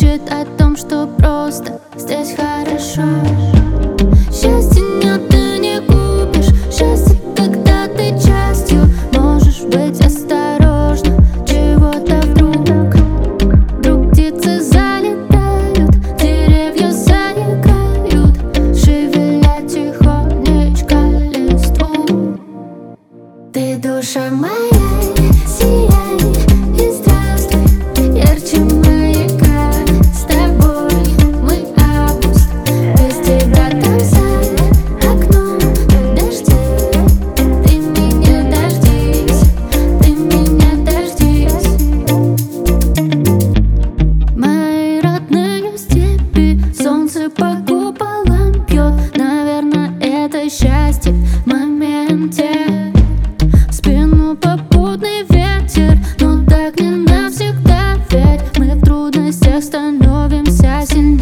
кричит о том, что просто здесь хорошо. Счастья нет, ты не купишь. Счастье, когда ты частью можешь быть осторожна. Чего-то вдруг птицы залетают, деревья заикают, шевеля тихонечко листву. Ты душа моя, сияй и здравствуй, ярче маяка. С тобой мы август, без тебя там за окном дожди. Ты меня дождись, ты меня дождись. Мои родные степи, солнце по куполам пьет. Наверное, это счастье в моменте. В спину попутный ветер, но так не навсегда. Ведь мы в трудностях становимся сильнее.